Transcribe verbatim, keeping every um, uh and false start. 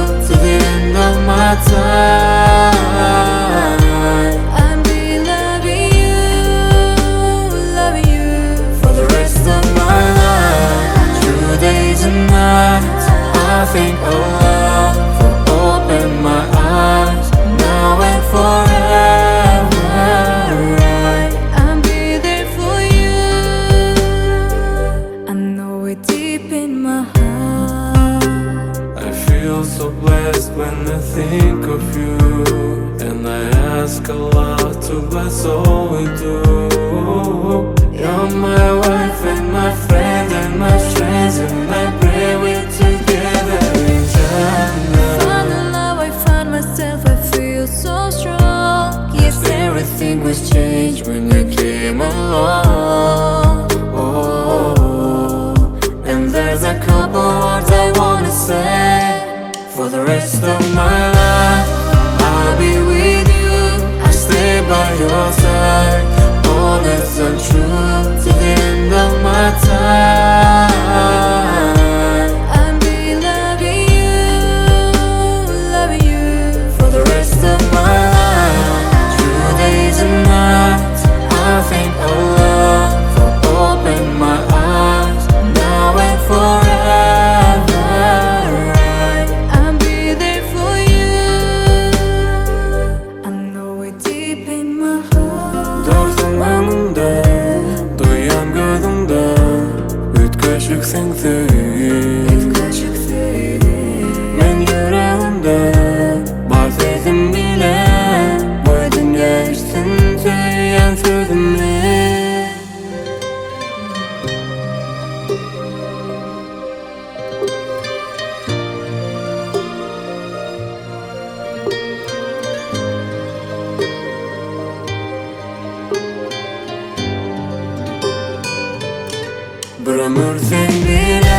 to the end of my time. I'll be loving you, loving you For the rest of my life, through days and nights, I think of love, for open my eyes, now and forever. I'll be there for you. I know it deep in my heart. I feel so blessed when I think of you, and I ask Allah to bless all we do. You're my wife and my friend and my strength, and I pray we're together in Jannah. Found the love, I found myself, I feel so strong. Yes, Everything was changed when you came along. Oh, and there's a couple words I wanna say. For the rest of my life, I'll be with you, I'll stay by your side, honest and true to the end of my time. I'll be loving you, loving you For the rest of my life, through days and nights, I think of love, for open my eyes, now and forever. I'll be there for you. I know it deep in my heart. Дорсың маңымда, дуям gözümde, өткөшүксең мен yüreğimde, бар сезим менен, bu dünya için söyleyen sözümle. Bir ömür sen bile